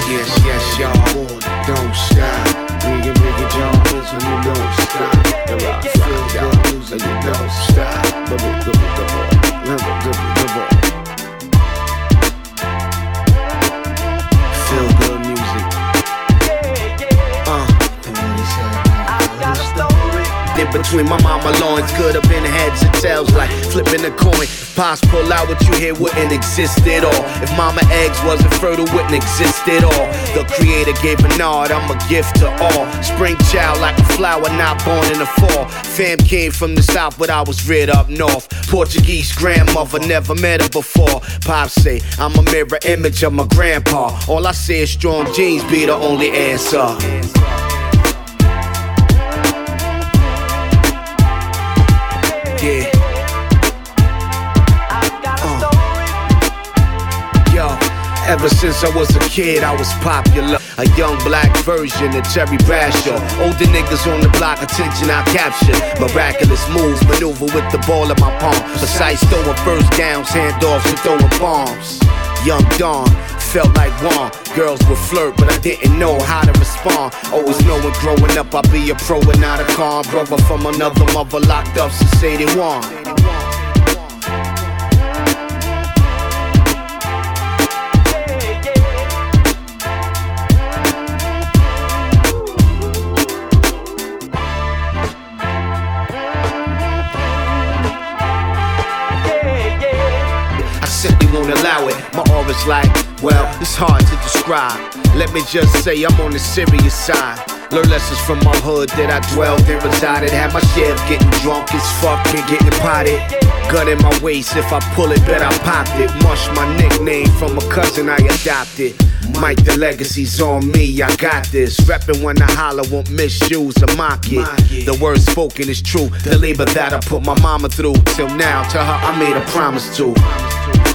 Yes, yes, y'all. Don't stop. Bring it, y'all. So you don't stop. The rock, feel good music. You don't stop. The feel good music. In between my mama loins, could have been heads and tails, like flipping a coin. If pops pull out, what you hear wouldn't exist at all. If mama eggs wasn't fertile, wouldn't exist at all. The creator gave a nod, I'm a gift to all. Spring child like a flower, not born in the fall. Fam came from the south, but I was reared up north. Portuguese grandmother, never met her before. Pops say I'm a mirror image of my grandpa. All I say is strong genes be the only answer. Yeah. Yo, ever since I was a kid, I was popular. A young black version of Terry Bradshaw. Older niggas on the block, attention I captured. Miraculous moves, maneuver with the ball in my palm. Besides throwing first downs, handoffs, and throwing bombs. Young Dawn, felt like one. Girls would flirt, but I didn't know how to respond. Always knowing growing up I'd be a pro and not a con. Brother from another mother locked up since 81. Simply won't allow it. My aura's like, well, it's hard to describe. Let me just say I'm on the serious side. Learn lessons from my hood that I dwelled and resided. Had my share of getting drunk as fuck and getting potted. Gun in my waist, if I pull it, bet I popped it. Mush my nickname from a cousin I adopted. Mike, the legacy's on me, I got this. Reppin' when I holler, won't misuse or mock it. The word spoken is true, the labor that I put my mama through. Till now, to her I made a promise to.